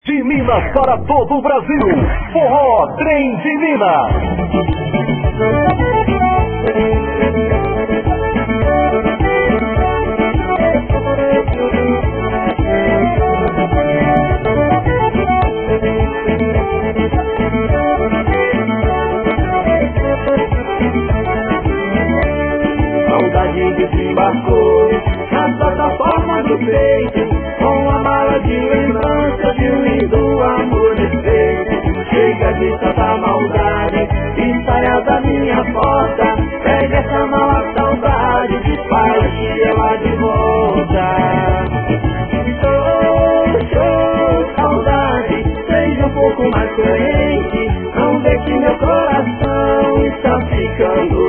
De Minas para todo o Brasil, Forró Trem de Minas. Saudade desembarcou na plataforma do peito, com a mala de lembrança de um lindo amor desfeito. Chega de tanta maldade e saia da minha porta, pega essa mala saudade, dispara que ela de volta. Saudade, seja um pouco mais coerente, não vê que meu coração está ficando